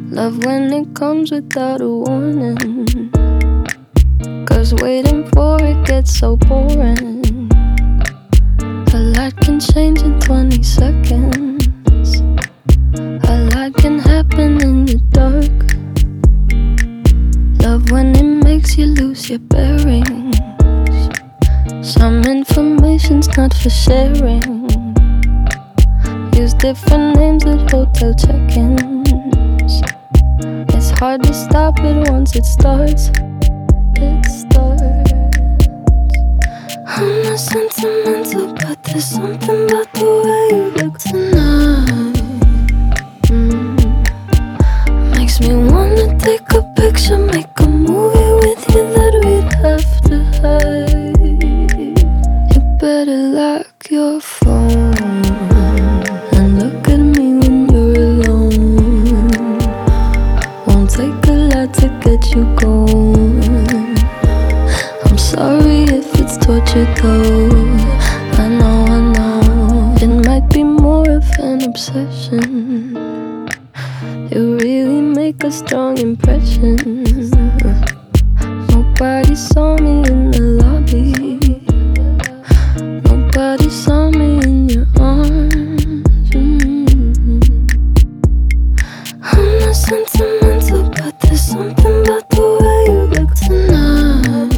Love when it comes without a warning, 'cause waiting for it gets so boring. A lot can change in 20 seconds. A lot can happen in the dark. Love when it makes you lose your bearings. Some information's not for sharing. Use different names at hotel check-ins. It's hard to stop it once it starts. It starts. I'm not sentimental, but there's something about the way you look tonight. Makes me wanna take a picture, make a movie with you that we'd have to hide. You better lock your phone and look at me when you're alone. Won't take a lot to get you going. I'm sorry if it's torture though. I know it might be more of an obsession. You really make a strong impression. Nobody saw me in the lobby. Nobody saw me in your arms. I'm not sentimental, but there's something about the way you look tonight.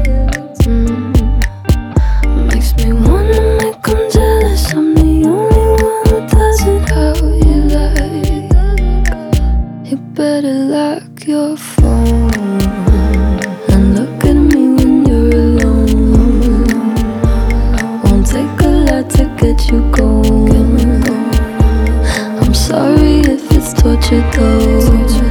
Makes me wanna make 'em jealous. I'm the only one who does it how you like. You better lock your phone and look at me when you're alone. Won't take a lot to get you going. I'm sorry if it's torture though.